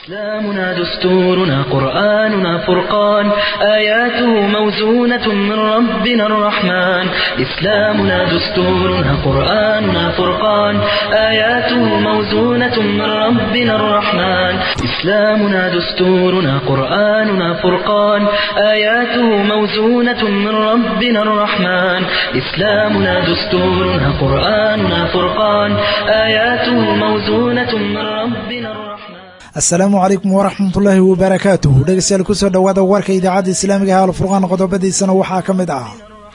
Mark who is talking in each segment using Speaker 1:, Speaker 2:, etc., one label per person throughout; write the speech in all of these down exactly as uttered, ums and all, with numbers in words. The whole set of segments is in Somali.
Speaker 1: إسلامنا دستورنا قرآننا فرقان آياته موزونة من ربنا الرحمن إسلامنا دستورنا قرآننا فرقان آياته موزونة من ربنا الرحمن إسلامنا دستورنا قرآننا فرقان آياته موزونة من ربنا الرحمن إسلامنا دستورنا قرآننا فرقان آياته موزونة من ربنا الرحمن
Speaker 2: السلام عليكم ورحمة الله وبركاته dhegeystayaal ku soo dhawaada warka idaacada islaamiga ah al-furqaan qodobadiisana waxaa kamid ah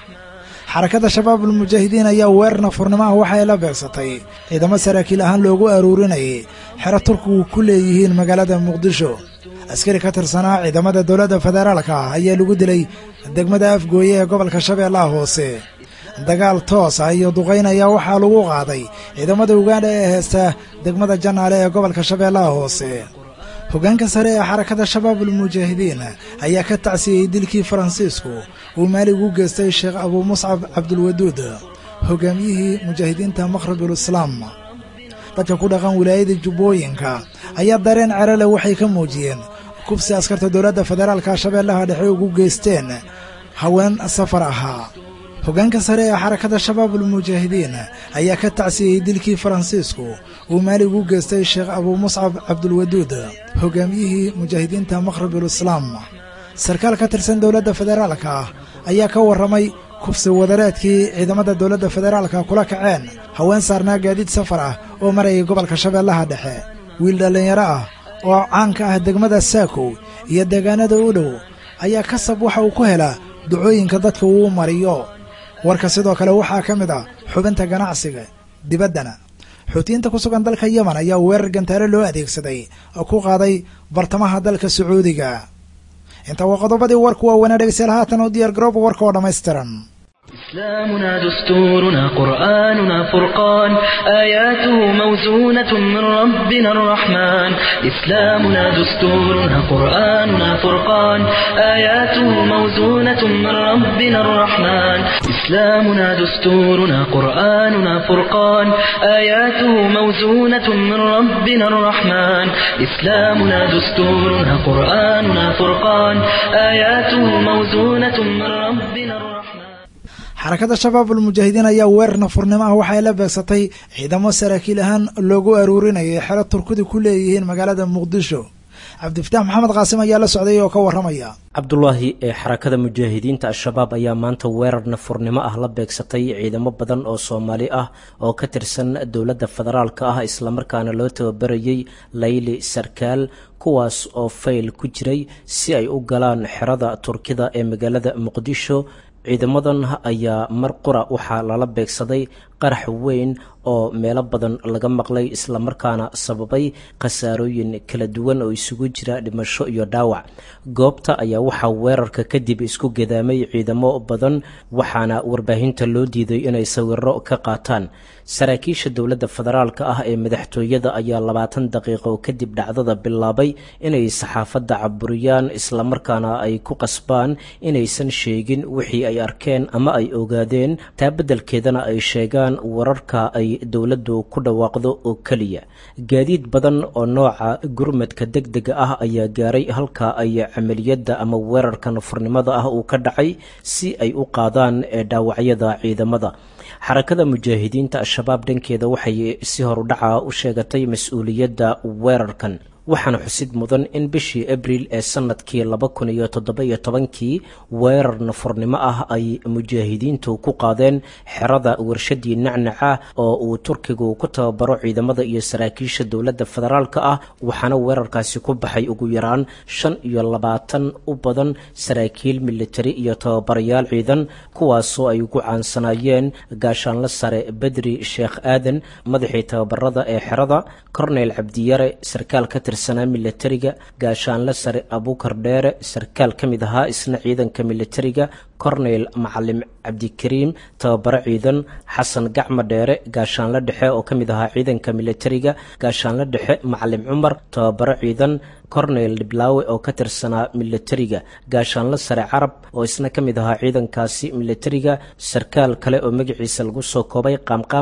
Speaker 2: xarakada shabaab al-mujaahidiin ayaa weerarna furnimaha waxa ay la beegsatay ciidamo saraakiil ahaan loogu aruurinayay xero turkigu ku leeyihiin magaalada muqdisho askari ka tirsanaa ciidamada dowladda federaalka ah ayaa lagu dilay degmada afgooye ee gobolka shabeellaha hoose dagaal toos ah iyo duqeyn ayaa waxaa lagu qaaday ciidamada Uganda ee heesta degmada Janaale ee gobolka Shabeellaha Hoose hogaanka sare ee xarakada shabaab al-mujaahidiin ayaa ka tacsiyay dilkii Faransiisku uu maalig u geystay Sheekh Abu Mus'ab Abdul Waduud hogaamiyihii mujaahidiinta Maqribul Islaam dadka ku dhaqan wilaayada Jubbooyinka ayaa dareen carale waxay ka muujiyeen kubsi askarta dowladda federaalka Shabeellaha Dhexe ugu geysteen haween safar ahaa hogaanka sare ee xarakada shabaab al-mujaahidiin ayaa ka tacsiyay dilkii Faransiisku uu maalig u geystay Sheekh Abu Mus'ab Abdul Waduud hogaamiyihii mujaahidiinta Maqribul Islaam sarkaal ka tirsan dowladda federaalka ayaa ka waramay kufsi wadareedkii ciidamada dowladda federaalka kula kaceen haween saarnaa gaadiid safar ah oo marayay gobolka Shabeellaha Dhexe wiil dhalinyaro ah oo caan ka ah degmada Saako iyo deegaanada u dhow ayaa kasab waxa uu ku helaa ducooyinka dadka uu mariyo warka sidoo kale waxaa ka mid ah xubinta ganacsiga dibaddana xuutiyiinta ku sugan dalka Yemen ayaa weerar gantaale loo adeegsaday oo ku qaaday bartamaha dalka Sacuudiga inta waa qodobadii warku waa wanaagsan haatan u diyaar garoob warka oo dhameystiran
Speaker 1: إسلامنا دستورنا قرآننا فرقان آياته موزونة من ربنا الرحمن إسلامنا دستورنا قرآننا فرقان آياته موزونة من ربنا الرحمن إسلامنا دستورنا قرآننا فرقان آياته موزونة من ربنا الرحمن إسلامنا دستورنا قرآننا فرقان آياته موزونة من ربنا الرحمن
Speaker 2: xarakada shabaab al-mujaahidiin ayaa weerarna furnimaha waxa ay la beegsatay ciidamo saraakiil ahaan loogu aruurinayay xero turkidu ku leeyihiin magaalada muqdisho cabdifataax maxamed qaasim ayaa la socday oo ka waramaya
Speaker 3: cabdullaahi ee xarakada mujaahidiinta al-shabaab ayaa maanta weerarna furnimo ah la beegsatay ciidamo badan oo Soomaali ah oo ka tirsan dowladda federaalka ah isla markaana loo tababarayay layli sarkaal kuwaas oo fayl ku jiray si ay u galaan xerada turkida ee magaalada muqdisho ciidamadan ayaa mar qura waxaa lala beegsaday qarax weyn oo meelo badan laga maqlay isla markaana sababay khasaarooyin kala duwan oo isugu jira dhimasho iyo dhaawac goobta ayaa waxaa weerarka kadib isku gedaamay ciidamo badan waxaana warbaahinta loo diiday inay sawirro ka qaataan saraakiisha dowladda federaalka ah ee madaxtooyada ayaa labaatan daqiiqo kadib dhacdada bilaabay inay saxaafadda caburiyaan isla markaana ay ku qasbaan inaysan sheegin wixii ay arkeen ama ay ogaadeen taa beddelkeedana ay sheegaan wararka ay dowladdu ku dhawaaqdo oo kaliya gaadiid badan oo nooca gurmadka degdega ah ayaa gaaray halka ay camaliyada ama weerarkan furnimada ah uu ka dhacay si ay u qaadaan dhaawacyada ciidamada xarakada mujaahidiinta al-shabaab dhankeeda waxay si horudhaca u sheegatay mas'uuliyadda weerarkan waxaana xusid mudan in bishii Abriil ee sanadkii laba kun iyo toddoba iyo tobankii weerar nafurnimo ah ay mujaahidiintu ku qaadeen xerada warshadii nacnaca oo uu Turkigu ku tababaro ciidamada iyo saraakiisha dowladda federaalka ah waxaana weerarkaasi ku baxay ugu yaraan shan iyo labaatan u badan saraakiil military iyo tababarayaal ciidan kuwaasoo ay ugu caansanaayeen gaashaanle sare Badri Sheekh Aadan madaxii tababarada ee xerada Cornel Cabdiyare sarkaal ka sana militariga gaashaanle sare Abukar Dheere sarkaal ka mid ahaa isna ciidanka militariga Cornel Macalim Cabdikariim tababaro ciidan Xasan Gacma Dheere gaashaanle dhexe oo ka mid ahaa ciidanka militariga gaashaanle dhexe Macalim Cumar tababaro ciidan Cornel Diblaawe oo ka tirsanaa militariga gaashaanle sare Carab oo isna ka mid ahaa ciidankaasi militariga sarkaal kale oo magaciisa lagu soo koobay Qaamqaam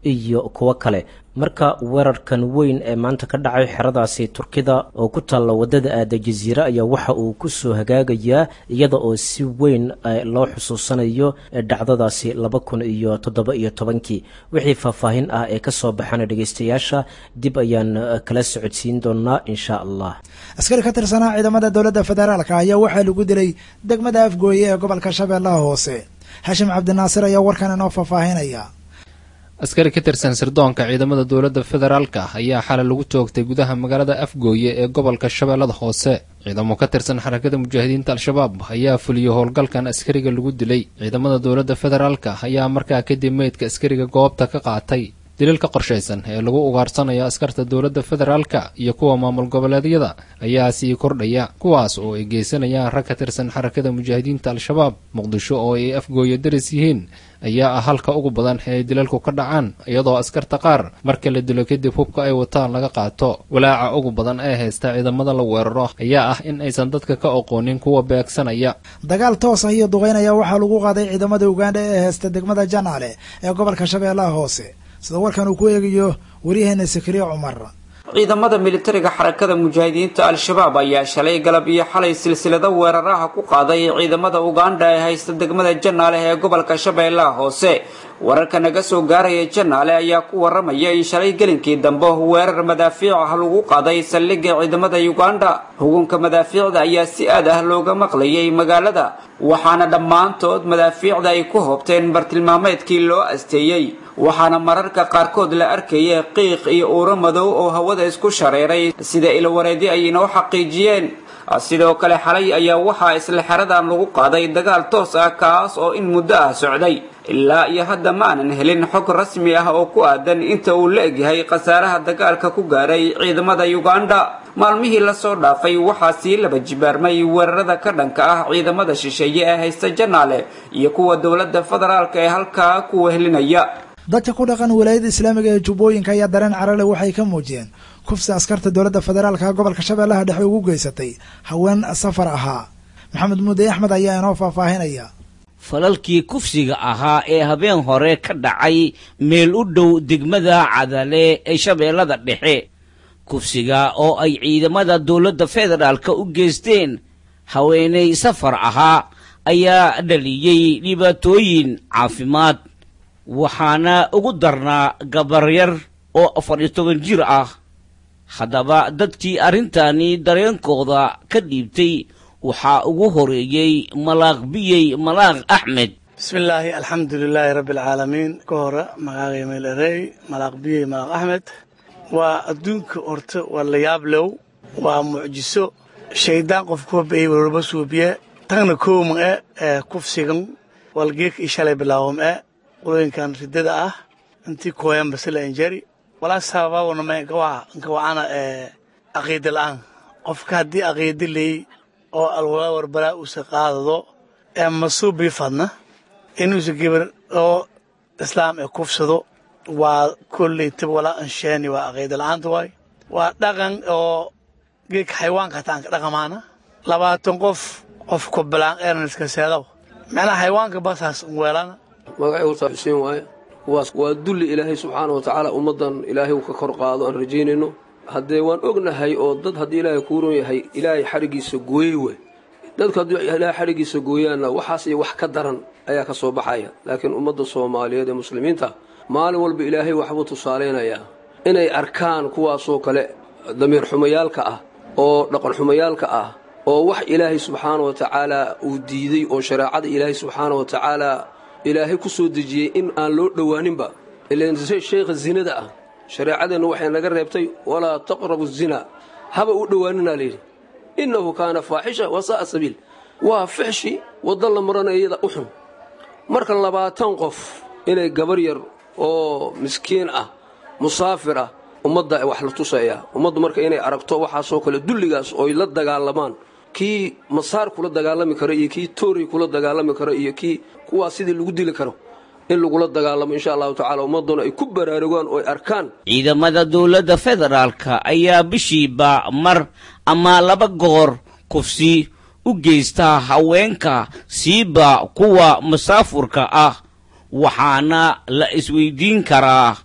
Speaker 3: iyo kuwo kale. marka weerarkan weyn ee maanta ka dhacay xeradaasi Turkida oo ku taalla wadada aada jasiira ayaa waxa uu ku soo hagaagayaa iyada oo si weyn loo xusuusanayo dhacdadaasi laba kun iyo toddoba iyo tobankii. wixii faahfaahin ah ee ka soo baxana dhageystayaasha dib ayaan kala socodsiin doonaa insha Allah.
Speaker 2: askari ka tirsanaa ciidamada dowladda federaalka ayaa waxaa lagu dilay degmada Afgooye ee gobolka Shabeellaha Hoose. Hashim Cabdinaasir ayaa warkan inoo faahfaahinaya.
Speaker 4: askari ka tirsan sirdoonka ciidamada dowladda federaalka ayaa xalay lagu toogtay gudaha magaalada Afgooye ee gobolka Shabeellaha Hoose. ciidamo ka tirsan xarakada mujaahidiinta al-shabaab ayaa fuliyay howlgalkan askariga lagu dilay. ciidamada dowladda federaalka ayaa markaa kadib meydka askariga goobta ka qaatay. dilalka qorshaysan ee lagu ugaarsanayo askarta dowladda federaalka iyo kuwa maamul goboleedyada ayaa sii kordhaya, kuwaas oo ay geysanayaan rag ka tirsan xarakada mujaahidiinta al-shabaab. muqdisho oo ay Afgooye daris yihiin ayaa ah halka ugu badan ee dilalku ka dhacaan, iyadoo askarta qaar marka la dilo kadib hubka ay wataan laga qaato. walaaca ugu badan ee haysta ciidamada la weeraro ayaa ah in aysan dadka ka aqoonin kuwa beegsanaya.
Speaker 2: dagaal toos ah iyo duqeynaya waxaa lagu qaaday ciidamada Uganda ee haysta degmada Janaale ee gobolka Shabeellaha Hoose, sida warkan uu ku eegayo wariyaheena Sakriya Umar.
Speaker 5: ciidamada militariga xarakada mujaahidiinta al-shabaab ayaa shalay galab iyo xalay silsilada weeraraha ku qaaday ciidamada Uganda ee haysta degmada Janaale ee gobolka Shabeellaha Hoose. wararka naga soo gaaraya Janaale ayaa ku waramaya in shalay gelinkii dambe weerar madaafiic ah lagu qaaday saldhigga ciidamada Uganda. hugunka madaafiicda ayaa si aad ah looga maqlayay magaalada, waxaana dhammaantood madaafiicda ay ku hoobteen bartilmaameedkii loo asteeyay. waxaana mararka qaarkood la arkayay qiiq iyo uuro madow oo hawada isku shareeray sida ilwareedi ay inoo xaqiijiyeen. sidoo kale xalay ayaa waxaa isla xeradan lagu qaaday dagaal toos ah kaas oo in muddo ah socday. ilaa iyo hadda ma aanan helin xog rasmi ah oo ku aadan inta uu la egyahay khasaaraha dagaalka ku gaaray ciidamada Uganda. maalmihii la soo dhaafay waxaa sii laba jibaarmay weerarada ka dhanka ah ciidamada shisheeye ee haysta Janaale iyo kuwa dowladda federaalka ee halkaa ku wehelinaya.
Speaker 2: dadka ku dhaqan wilaayada islaamiga ee Jubbooyinka ayaa dareen carale waxay ka muujiyeen kufsi askarta dowladda federaalka gobolka Shabeellaha Dhexe ugu geysatay haween safar ahaa. maxamed Muudey Axmed ayaa inoo faahfaahinaya.
Speaker 6: falalkii kufsiga ahaa ee habeen hore ka dhacay meel u dhow degmada Cadale ee Shabeellada Dhexe, kufsiga oo ay ciidamada dowladda federaalka u geysteen haweeney safar ahaa ayaa dhaliyay dhibaatooyin caafimaad, waxaana ugu darnaa gabar yar oo afar iyo toban jir ah. haddaba dadkii arrintani dareenkooda ka dhiibtay waxaa ugu horeeyey malaaq biyey malaaq Axmed.
Speaker 7: bismillaahi alxamdulilaahi rabbil caalamiin. ka hore magacay meel erey malaaq biyey malaaq Axmed. waa adduunka horta waa la yaab low, waa mucjiso shaydaan qof ku beey walba suubiye tagna kooma ee kufsigan walgeek ishalay bilaawam ee qolooyinkan ridada ah intii kooyan basla injari wala sababana ma gawa gawaana ee aqeed la'aan qofka hadii aqeed leey oo alwala warbara uu saqaado ee masuubi fadna inuu gabar oo islaam ee kufsado waa kulli tib wala anshaani waa aqeed la'aanta way waa dhaqan oo geek xayawaanka taan dhaqamaana labaatan qof qof ku bilaan eerniska seedo macna xayawaanka basaas weelana
Speaker 8: magacay uu Xuseen waaye. kuwaas waa dulli ilaahay subxaanahu wa tacaala ummadan ilaahay uu ka kor qaado aan rajaynayno. haddee waan ognahay oo dad haddii ilaahay kuu roon yahay ilaahay xarigiisa gooyey wey. dadku haddii ilaahay xarigiisa gooyaanna waxaas iyo wax ka daran ayaa ka soo baxaya. laakiin ummadda Soomaaliyeed ee muslimiinta maalin walba ilaahay waxbuu tusaaleynayaa inay arkaan kuwaasoo kale damiir xumayaalka ah oo dhaqan xumayaalka ah oo wax ilaahay subxaanahu wa tacaala uu diiday oo shariicada ilaahay subxaanahu wa tacaala ilaahay ku soo dejiyay in aan loo dhawaaninba. ilaan sheekha zinada ah shariicadeennu waxay naga reebtay walaa taqrabu zina, haba u dhawaanina leeyahay. innahu kaana faaxisha wa sa'a sabiil, waa fixshi wada la maranayada u xun. marka labaatan qof inay gabar yar oo miskiin ah musaafir ah ummadda wax la tusaya. ummaddu marka inay aragto waxa soo kale dulligaas oo ay la dagaalamaan, kii masaar kula dagaalami karo iyo kii toori kula dagaalami karo iyo kii kuwa sidii lagu dili karo in lagula dagaalamo insha Allah taala ummaduna ay ku baraarugaan oo ay arkaan.
Speaker 6: ciidamada dowladda federaalka ayaa bishiiba mar ama laba goor kufsi u geysta haweenka siiba kuwa musaafurka ah, waxaana la isweydiin karaa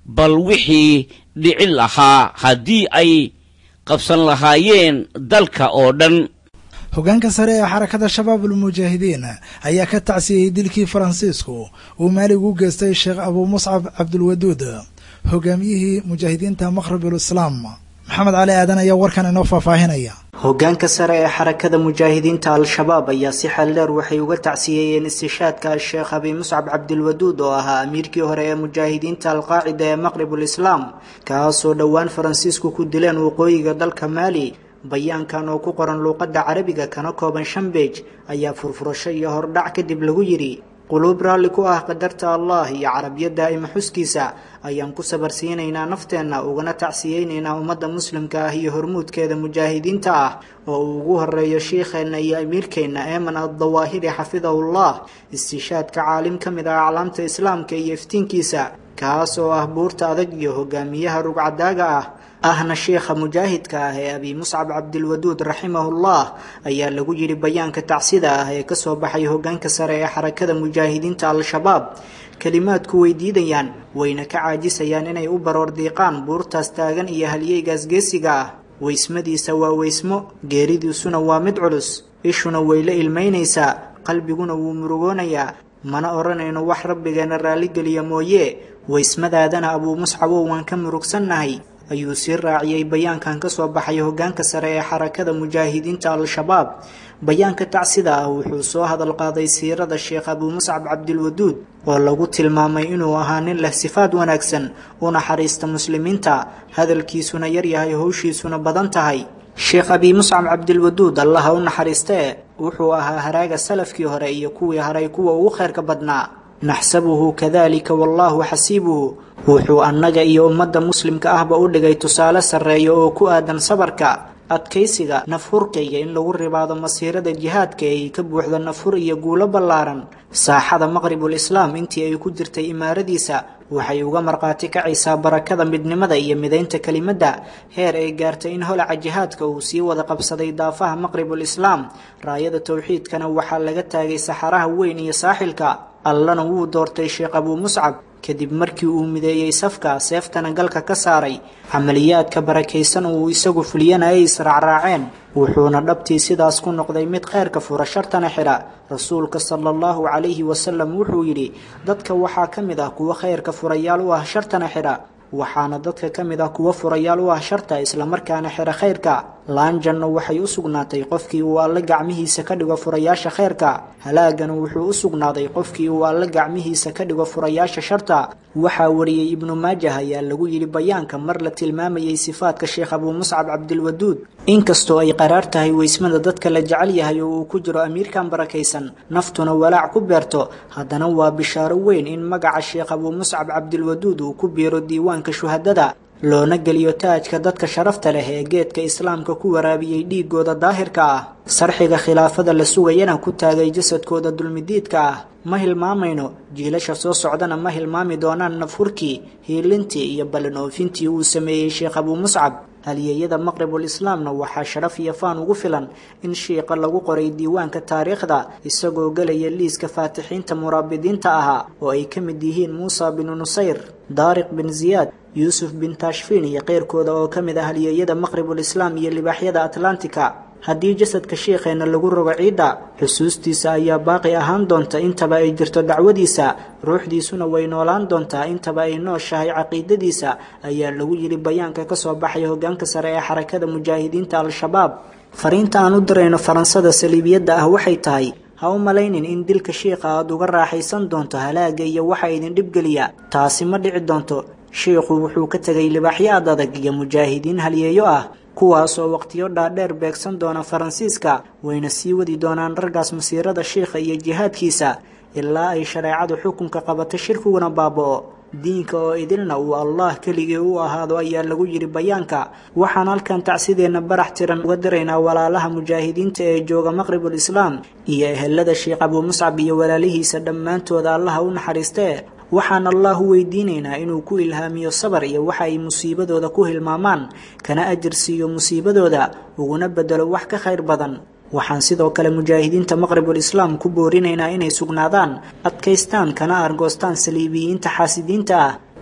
Speaker 6: bal wixii dhici lahaa haddii ay qabsan lahaayeen dalka oo dhan.
Speaker 2: hoggaanka sare ee xarakada shabaabul mujaahidiin ayaa ka tacsiyey dilkii faransiisku uu maalig u geystay sheekh abuu muscab cabdulwaduud hogaamiyihii mujaahidiinta maqribul islaam. maxamed cali aadan ayaa warkan inoo faahfaahinaya.
Speaker 9: hoggaanka sare ee xarakada mujaahidiinta al-shabaab ayaa si xeel dheer waxay uga tacsiyeeyeen istishaadka sheekh abi muscab cabdilwaduud oo ahaa amiirkii hore ee mujaahidiinta alqaacida ee maqribul islaam kaasoo dhowaan faransiisku ku dileen waqooyiga dalka maali. bayaankan oo ku qoran luuqadda carabiga kana kooban shan beej ayaa furfurasho iyo hordhac kadib lagu yidhi quluub raalli ku ah qadarta allah iyo carabiyadda ima xuskiisa ayaan ku sabarsiinaynaa nafteenna ugana tacsiyeynaynaa ummadda muslimka ah iyo hormuudkeeda mujaahidiinta ah oo uu ugu horeeyo shiikheenna iyo amiirkeenna eeman addawaahiri xafidahullah istishaadka caalim ka mid ah aclaamta islaamka iyo iftiinkiisa kaas oo ah buurta adag iyo hogaamiyaha rugcadaaga ah ahna sheekha mujaahidka ah ee abi muscab cabdilwaduud raximahullah ayaa lagu yidhi bayaanka tacsida ah ee kasoo baxay hoggaanka sare ee xarakada mujaahidiinta al-shabaab. kalimaadku way diidayaan wayna ka caajisayaan inay u baroor diiqaan buurtaas taagan iyo halyeygaas geesiga ah. weysmadiisa waa weysmo, geeridiisuna waa mid culus, ishuna way la ilmaynaysaa, qalbiguna wuu murugoonayaa. mana odhanayno wax rabbigeena raalligeliya mooye weysmadaadana abuu muscabow waan ka murugsannahay, ayuu sii raaciyey bayaankan ka soo baxay hoggaanka sare ee xarakada mujaahidiinta al-shabaab. bayaanka tacsida ah wuxuu soo hadal qaaday siirada sheekh abuu muscab cabdilwaduud oo lagu tilmaamay inuu ahaa nin leh sifaad wanaagsan u naxariista muslimiinta, hadalkiisuna yaryahay howshiisuna badan tahay. sheekh abi muscab cabdilwaduud allaha u naxariistee wuxuu ahaa haraaga salafkii hore iyo kuwii haray kuwa ugu khayrka badnaa. naxsabuhu kadalika wallaahu xasiibuhu wuxuu annaga iyo ummadda muslimka ahba u dhigay tusaale sarreeya oo ku aadan sabarka, adkaysiga, nafhurka iyo in lagu ribaado masiirada jihaadka ee ka buuxda nafhur iyo guulo ballaaran. saaxada maqribul islaam intii ay ku jirtay imaaradiisa waxay uga marqaati kacaysaa barakada midnimada iyo midaynta kelimadda, heer ay gaartay in holaca jihaadka uu sii wada qabsaday daafaha maqribul islaam. raayada towxiidkana waxaa laga taagay saxaraha weyn iyo saaxilka. allana wuu doortay sheekh abuu muscab kadib markii uu mideeyey safka, seeftana galka ka saaray. camaliyaadka barakaysan uu isagu fuliyana ay israacraaceen, wuxuuna dhabtii sidaas ku noqday mid khayrka fura shartana xidha. rasuulka sala allahu calayhi wasalam wuxuu yidhi dadka waxaa ka mid ah kuwa khayrka furayaal u ah shartana xidha, waxaana dadka ka mid ah kuwa furayaal u ah sharta islamarkaana xidha khayrka. laan janno waxay u sugnaatay qofkii uu alle gacmihiisa ka dhigo furayaasha khayrka, halaagana wuxuu u sugnaaday qofkii uu alle gacmihiisa ka dhigo furayaasha sharta. waxaa wariyey ibnu maajah ayaa lagu yidhi bayaanka mar la tilmaamayey sifaadka sheekh abuu muscab cabdilwaduud. inkastoo ay qaraar tahay weysmada dadka la jecel yahay oo uu ku jiro amiirkan barakaysan, naftuna walaac ku beerto, haddana waa bishaaro weyn in magaca sheekh abuu muscab cabdilwaduud uu ku biiro diiwaanka shuhadada, loona geliyo taajka dadka sharafta leh ee geedka islaamka ku waraabiyey dhiigooda daahirka ah. sarxiga khilaafada la sugayana ku taagay jasadkooda dulmidiidka ah. ma hilmaamayno, jiilasha soo socdana ma hilmaami doonaan nafhurkii, hiilintii iyo ballan oofintii uu sameeyey sheekh abuu muscab. halyeeyada maqribul islaamna waxaa sharaf iyo faan ugu filan in shiiqa lagu qoray diiwaanka taariikhda isagoo galaya liiska faatixiinta muraabidiinta ahaa oo ay ka mid yihiin muusa binu nusayr, daariq bin ziyaad, yuusuf bin tashfiin iyo keyrkooda oo ka mid ah halyeeyada maqribul islaam iyo libaaxyada atlantika. haddii jasadka sheekheena lagu rogo ciidda, xusuustiisa ayaa baaqi ahaan doonta intaba ay jirto dacwadiisa, ruuxdiisuna way noolaan doontaa intaba ay nooshahay caqiidadiisa, ayaa lagu yidhi bayaanka ka soo baxay hoggaanka sare ee xarakada mujaahidiinta al-shabaab. fariinta aan u dirayno faransada saliibiyadda ah waxay tahay ha u malaynin in dilka shiikha aad uga raaxaysan doonto halaaga iyo waxa idin dhibgeliya. taasi ma dhici doonto. shiikhu wuxuu ka tegay libaaxyo ad adag iyo mujaahidiin halyeeyo ah kuwaas oo waqtiyo dhaadheer beegsan doona faransiiska, wayna sii wadi doonaan raggaas masiirada shiikha iyo jihaadkiisa ilaa ay shareecadu xukunka qabato shirkiguna baaba'o, diinka oo idilna uu allah keligii u ahaado, ayaa lagu yidhi bayaanka. waxaan halkan tacsideenna barax tiran uga diraynaa walaalaha mujaahidiinta ee jooga maqribul islaam iyo ehelada sheekh abuu muscab iyo walaalihiisa dhammaantooda allaha u naxariistee. waxaan allah u weydiinaynaa inuu ku ilhaamiyo sabar iyo waxa ay musiibadooda ku hilmaamaan, kana ajir siiyo musiibadooda, uguna bedelo wax ka khayr badan. waxaan sidoo kale mujaahidiinta maqribul islaam ku boorinaynaa inay sugnaadaan, adkaystaan, kana argoostaan saliibiyiinta xaasidiinta ah,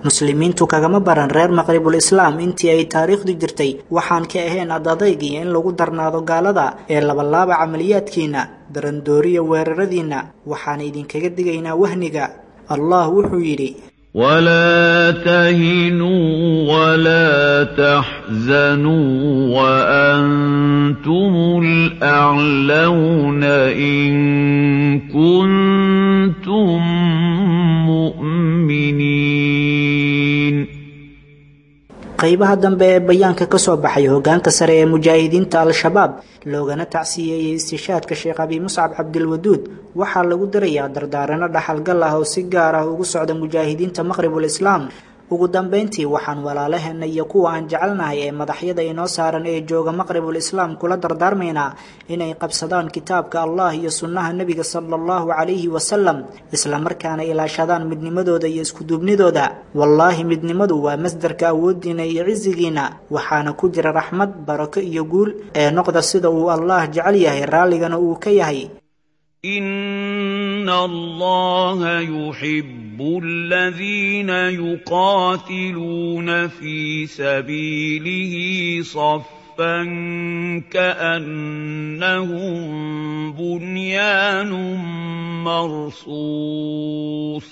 Speaker 9: muslimiintu kagama baran reer maqribul islaam intii ay taariikhdu jirtay waxaan ka ahayn adadayg iyo in lagu darnaado gaalada ee labalaaba camaliyaadkiina darandooriya weeraradiina waxaan idinkaga digaynaa wahniga allah wuxuu yidhi
Speaker 10: ولا تهنوا ولا تحزنوا وأنتم الأعلون إن كنتم مؤمنين.
Speaker 9: qaybaha dambe ee bayaanka ka soo baxay hoggaanka sare ee mujaahidiinta al-shabaab loogana tacsiyeeyay istishaadka sheekh abi muscab cabdilwaduud waxaa lagu darayaa dardaarano dhaxalgal ah oo si gaar ah ugu socda mujaahidiinta maqribul islaam. ugu dambeyntii waxaan walaalaheena iyo kuwa aan jecelnahay ee madaxyada inoo saaran ee jooga maqribul islaam kula dardaarmaynaa inay qabsadaan kitaabka allah iyo sunnaha nebiga sala allahu calayhi wasalam isla markaana ilaashadaan midnimadooda iyo iskuduubnidooda. wallaahi midnimadu waa masdarka awoodiina iyo cisigiina waxaana ku jira raxmad barako iyo guul ee noqda sida uu allah jecel yahay raalligana uu ka yahay.
Speaker 10: إن الله يحب الذين يقاتلون في سبيله صفا كأنهم بنيان مرصوص.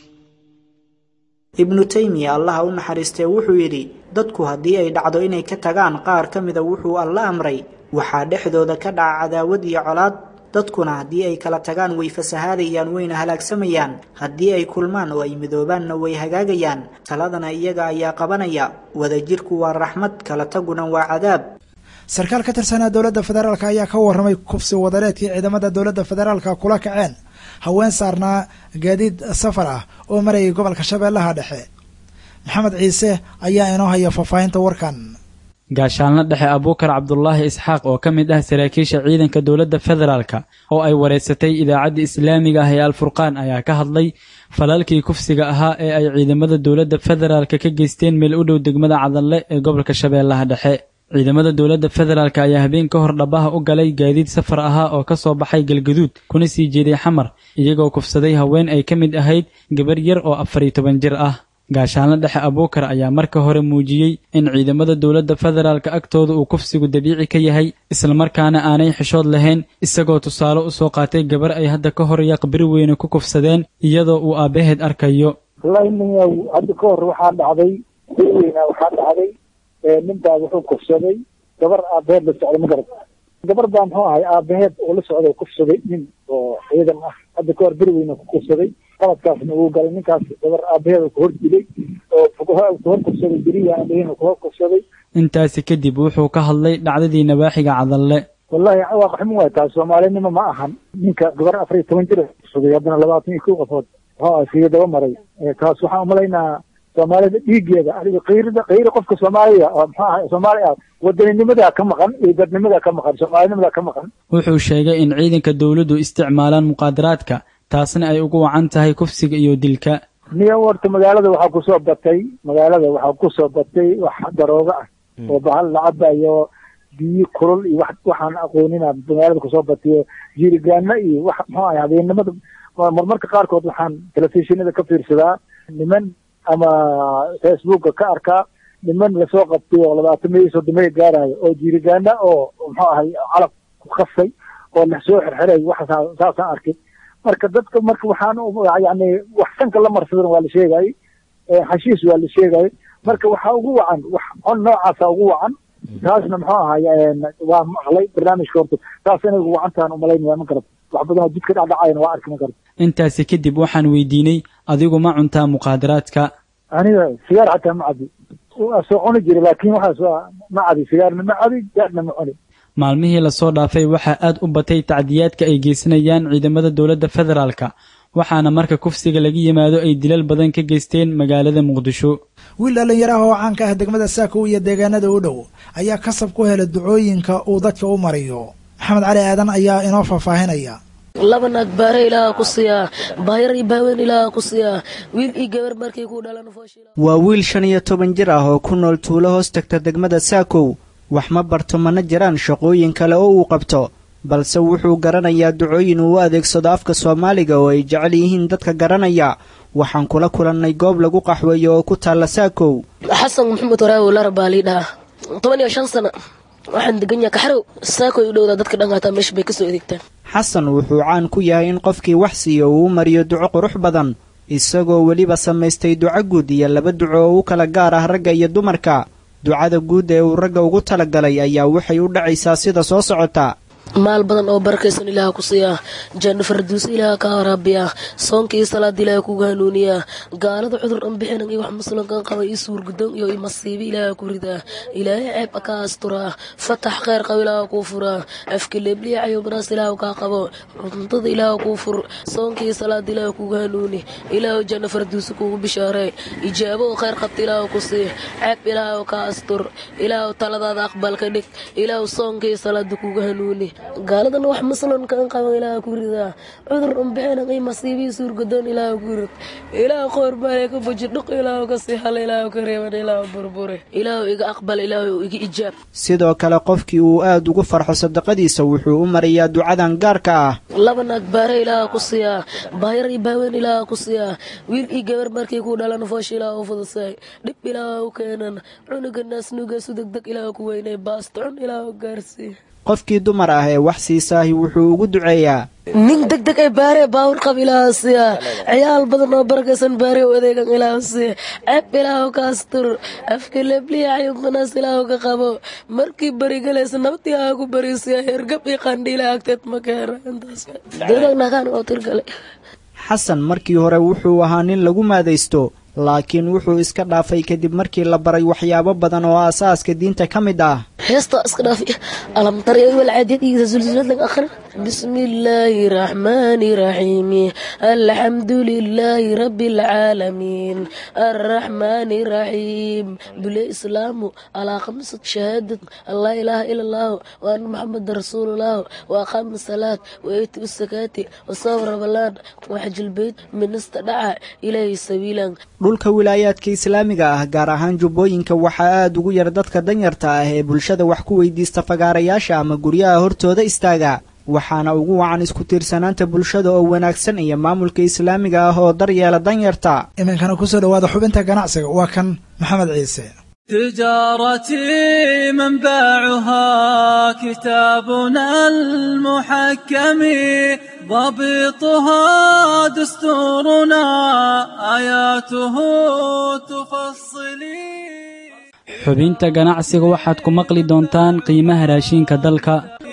Speaker 9: ibnu taymiya allah u naxariistay wuxuu yidhi dadku haddii ay dhacdo inay ka tagaan qaar ka mida wuxuu alla amray waxaa dhexdooda ka dhaca cadaawad iyo colaad. dadkuna haddii ay kala tagaan way fasahaadayaan wayna halaagsamayaan haddii ay kulmaan oo ay midoobaanna way hagaagayaan taladana iyaga ayaa qabanaya wadajirku waa raxmad kala taguna waa cadaab.
Speaker 2: sarkaal ka tirsanaa dowladda federaalka ayaa ka warramay kufsi wadareedkii ciidamada dowladda federaalka kula kaceen haween saarnaa gaadiid safar ah oo marayay gobolka shabeellaha dhexe. maxamed ciise ayaa inoo haya faahfaahinta warkan.
Speaker 11: gaashaanle dhexe abuukar cabdulaahi isxaaq oo ka mid ah saraakiisha ciidanka dowladda federaalka oo ay wareysatay idaacadda islaamiga ah ee alfurqaan ayaa ka hadlay falaalkii kufsiga ahaa ee ay ciidamada dowladda federaalka ka geysteen meel u dhow degmada Cadalle ee gobolka Shabeellaha Dhexe. ciidamada dowladda federaalka ayaa habeen ka hor dhabaha u galay gaadiid safar ahaa oo ka soo baxay Galgaduud kuna sii jeeday Xamar iyagoo kufsaday haween ay ka mid ahayd gabar yar oo afar iyo toban jir ah. gaashaanle dhexe abuukar ayaa marka hore muujiyey in ciidamada dowladda federaalka agtooda uu kufsigu dabiici ka yahay isla markaana aanay xishood lahayn isagoo tusaale u soo qaatay gabar ay hadda ka hor yaqbir weyne ku kufsadeen iyadoo uu aabaheed arkayo.
Speaker 12: wallahi nin hadda ka hor waxaa dhacday weyna waxaa dhacday ninbaa wuxuu kufsaday gabar aabaheed la socday magarad gabar baa muxuu ahay aabaheed oo la socday kufsaday nin oo ciidan ah hadda ka hor bir weyne ku kufsaday qaladkaasna uu galay ninkaas gabar aabaheeda ku hor dilay oo ku hor kufsaday beriya aabaheena ku hor kufsaday.
Speaker 11: intaasi kadib wuxuu ka hadlay dhacdadii nabaaxiga Cadalle.
Speaker 12: wallahi waa qaxmo waa taas Soomaalinimo ma ahan ninka gabar afar iyo toban jir kufsaday haddana labaatan iyo kow qofood haa siga daba maray taas waxaan u malaynaa Soomaalida dhiigeeda adiga qeyrida qeyri qofka Soomaaliya oo maxaa Soomaaliya wadaninimada ka maqan iyo dadnimada ka maqan Soomaalinimada ka maqan.
Speaker 11: wuxuu sheegay in ciidanka dawladdu isticmaalaan muqaadaraadka taasna ay ugu wacan tahay kufsiga iyo dilka.
Speaker 12: niyo warta magaalada waxa ku soo batay magaalada waxa ku soo batay wax darooga ah oo bahal lacab iyo biyo kulul iyo wax waxaan aqoonina magaalada ku soo batay jirigaana iyo wax maxaa habeenimada marmarka qaar kood waxaan telefishinada ka fiirsadaa niman ama Facebook ka arkaa niman la soo qabtay oo labaatan iyo soddon gaarayo oo jirigaana oo maxaa ahay calaf ku khasay oo la soo xirxiray wax saas arkay marka dadka marka waxaan yaani wax sanka la marsadan waa la sheegay ee xashiis waa la sheegay marka waxa ugu wacan wax on noocaas ugu wacan taasna maxaa ahay waa maqlay barnaamijka horta taas inay ugu wacantaan u malaynaya ma garad wax badan oo jidka dhacayna waa arki ma garad.
Speaker 11: intaasi kadib waxaan weydiinay adigu ma cuntaa muqaadaraadka.
Speaker 12: aniga sigaar xataa ma cadi soo cuni jiray laakiin waxaas ma cadi sigaarna ma cadi jaadna ma cuni.
Speaker 11: maalmihii la soo dhaafay waxaa aad u batay tacdiyaadka ay geysanayaan ciidamada dowladda federaalka waxaana marka kufsiga laga yimaado ay dilal badan ka geysteen magaalada Muqdisho.
Speaker 2: wiil dhalinyaro ah oo caan ka ah degmada Saako iyo deegaanada u dhow ayaa kasab ku helay ducooyinka uu dadka u mariyo. maxamed cali aadan ayaa inoo faahfaahinaya.
Speaker 13: labanaad baare ilaa ku siya baayar iyo baawen ilaa ku siya wiil iyo gabar markay ku dhalan fooshiila.
Speaker 9: waa wiil shan iyo toban jir ah oo ku nool tuulo hoos tagta degmada Saako wax ma barto mana jiraan shaqooyin kale oo uu qabto balse wuxuu garanayaa ducooyin uu u adeegsado afka soomaaliga oo ay jecel yihiin dadka garanaya. waxaan kula kulannay goob lagu qaxweeyo oo ku taalla Saakow.
Speaker 13: xasan maxamed waraawi lar baa liidhaa toban iyo shan sano waxaan degan yahay Kaxrow. Saakow u dhowda dadka dhangaata meesha bay ka soo adeegtaan.
Speaker 9: xasan wuxuu caan ku yahay in qofkii wax siiyo uu mariyo duco qurux badan, isagoo weliba samaystay duco guud iyo laba duco oo u kala gaar ah ragga iyo dumarka. ducada guud ee uu ragga ugu talagalay ayaa waxay u dhacaysaa sida soo socota:
Speaker 13: maal badan oo barakaysan Ilaaha ku siiya, janno farduus Ilaaha ka waraabiya, soonkii salaad Ilaaha ku hanuuniya, gaalada cudur aan bixin iyo wax muslimkan qaba iyo suur gudan iyo masiibo Ilaaha ku rida, Ilaahay ceeb ka astura, fatax khayr qaw Ilaaha ku fura, afka leebliya ayo baraas Ilaaha ka qabo, cuntada Ilaaha ku fur, soonkii salaad Ilaaha ku hanuuni, Ilaaha janno farduus ku bishaaray, ijaabo khayr qabta Ilaaha ku sii, ceeb Ilaaha ka astur, Ilaaha taladaada aqbal ka dhig, Ilaaha soonkii salaad ku hanuuni. gaaladan wax muslimka aan qaban Ilaaha ku rida, cudur aan bixin ay masiibiyo suur gudan Ilaaha ku rid, Ilaaha qoor baa ka bujidhiq Ilaaha ka si hal Ilaaha ka reeban Ilaaha burbure, Ilaaha iga aqbal Ilaaha iga ijaab.
Speaker 9: sidoo kale qofkii uu aad ugu farxo sadaqadiisa wuxuu u mariyaa ducadan gaarka ah:
Speaker 13: laba naag baare Ilaaha ku siiya, baayar iyo baawen Ilaaha ku siiya, wiil iyo gabar markay ku dhalan foosh Ilaaha u fudusay, dhib Ilaaha u keenan, cunuga naas nuuga su degdeg Ilaaha ku weynay, baaston Ilaaha gaarsi.
Speaker 9: qofkii dumar ah ee wax siisaahi wuxuu ugu duceeyaa:
Speaker 13: nin degdeg ay baare baawur qab Ilaaha siiya, ciyaal badan oo barakaysan baare u adeegan Ilaaha siiya, ceeb Ilaaha ka astur, afka leebliya ayo banaas Ilaaha ka qabo, markii bari galaysa nabadii aa ku bariisiya, hergab iyo qandhiila agteed ma keena intaas dadana kan oo tirgalay.
Speaker 9: xasan markii hore wuxuu ahaa nin lagu maadaysto, laakiin wuxuu iska dhaafay kadib markii la baray waxyaabo badan oo aasaaska diinta ka mid ah.
Speaker 13: heesta iska dhaafi alam tari wal caadiyada zulzulad laga akhri bismillaahir rahmaanir rahiim alxamdulillaahi rabbil caalamiin arrahmaanir rahiim bil islaamu ala khams shahadat allah ilaaha illa allah wa anna muhammadar rasuulullah wa aqam salaat wa itu zakati wa sawra balad wa hajjul bayt min istada'a ilayhi sabiilan.
Speaker 9: dhulka wilaayaadka islaamiga ah gaar ahaan jubbooyinka waxaa aad ugu yar dadka danyarta ah ee bulshada wax ku weydiista fagaarayaasha ama guryaha hortooda istaaga, waxaana ugu wacan isku tiirsanaanta bulshada oo wanaagsan iyo maamulka islaamiga ah oo daryeela danyarta.
Speaker 2: iminkana kusoo dhawaada xubinta ganacsiga, waa kan maxamed ciise.
Speaker 14: تجارتي منبعها كتابنا المحكم ضبطها دستورنا آياته تفصلي.
Speaker 11: xubinta ganacsiga waxaad ku maqli doontaan qiimaha raashinka dalka.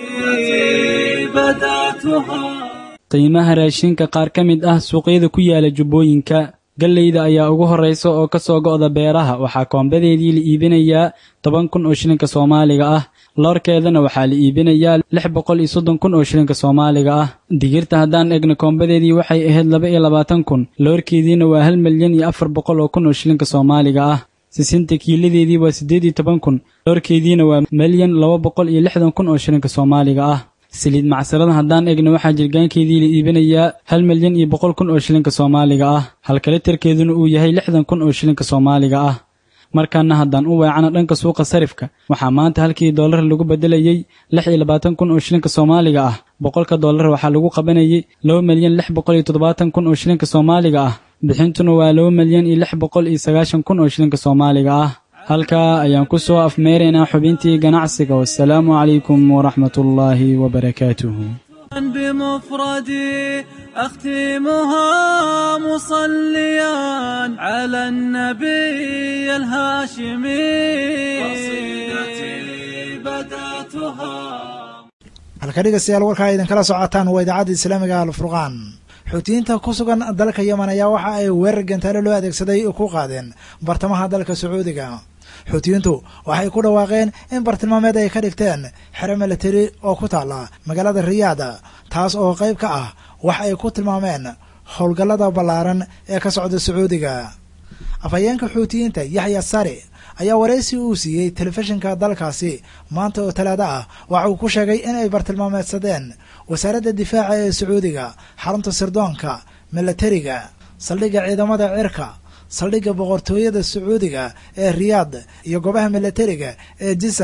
Speaker 11: qiimaha raashinka qaar ka mid ah suuqyada ku yaala jubbooyinka. gallayda ayaa ugu horraysa oo ka soo go'da beeraha, waxaa koombadeedii la iibinayaa toban kun oo shilinka Soomaaliga ah, loorkeedana waxaa la iibinayaa lix boqol iyo soddon kun oo shilinka Soomaaliga ah. digirta haddaan egno koombadeedii waxay ahayd laba iyo labaatan kun, loorkeediina waa hal milyan iyo afar boqol oo kun oo shilinka Soomaaliga ah. sisinta kiiladeedii waa siddeed iyo toban kun, loorkeediina waa milyan laba boqol iyo lixdan kun oo shilinka Soomaaliga ah. saliid macsarada haddaan egno waxaa jirgaankeedii la iibinayaa hal milyan iyo boqol kun oo shilinka Soomaaliga ah, halka litirkeeduna uu yahay lixdan kun oo shilinka Soomaaliga ah. markaana haddaan u weecano dhanka suuqa sarifka, waxaa maanta halkii doolar lagu bedelayay lix iyo labaatan kun oo shilinka Soomaaliga ah. boqolka doolar waxaa lagu qabanayay laba milyan lix boqol iyo toddobaatan kun oo shilinka Soomaaliga ah, bixintuna waa laba milyan iyo lix boqol iyo sagaashan kun oo shilinka Soomaaliga ah. halkaa ayaan ku soo afmeeraynaa xubintii ganacsiga. wassalaamu calaykum waraxmatullaahi wabarakaatuhu.
Speaker 14: بمفردي أختمها مصليا على النبي الهاشمي قصيدتي بدأتها.
Speaker 2: halka dhegaystayaal warkaa idinkala socotaan waa idaacadda islaamiga alfurqaan. xuutiyiinta ku sugan dalka yemen ayaa waxa ay weerar gantaale loo adeegsaday ku qaadeen bartamaha dalka sacuudiga. xuutiyiintu waxay ku dhawaaqeen in bartilmaameed ay ka dhigteen xero milatari oo ku taala magaalada riyaada, taas oo qayb ka ah wax ay ku tilmaameen howlgallada ballaaran ee ka socda sacuudiga. afhayeenka xuutiyiinta yaxya sari ayaa waraysi uu siiyey telefishinka dalkaasi maanta oo talaado ah waxa uu ku sheegay in ay bartilmaameedsadeen wasaaradda difaaca ee sacuudiga, xarunta sirdoonka milatariga, saldhigga ciidamada cirka, saldhigga boqortooyada sacuudiga ee riyaad iyo goobaha milatariga ee jisan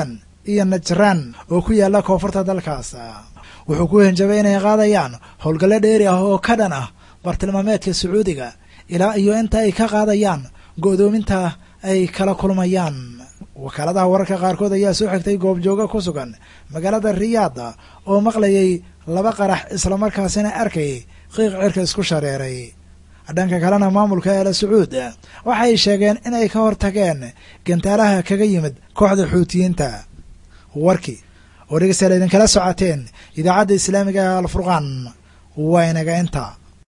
Speaker 2: iyo najraan oo ku yaalla koonfurta dalkaas wuxuu ku hanjabay inay qaadayaan howlgallo dheeri ah oo ka dhan ah bartilmaameedka sacuudiga ilaa iyo inta ay ka qaadayaan go'doominta ay kala kulmayaan wakaaladaha wararka qaarkood ayaa soo xigtay goobjooga ku sugan magaalada riyaada oo maqlayay laba qarax islamarkaasina arkayay qiiq cirka isku shareeray dhanka kalena maamulka eela sacuud waxay sheegeen inay ka hortageen gantaalaha kaga yimid kooxda xuutiyiinta warkii oo dhegeystayaal idinkala socoteen idaacadda islaamiga alfurqaan waa inaga inta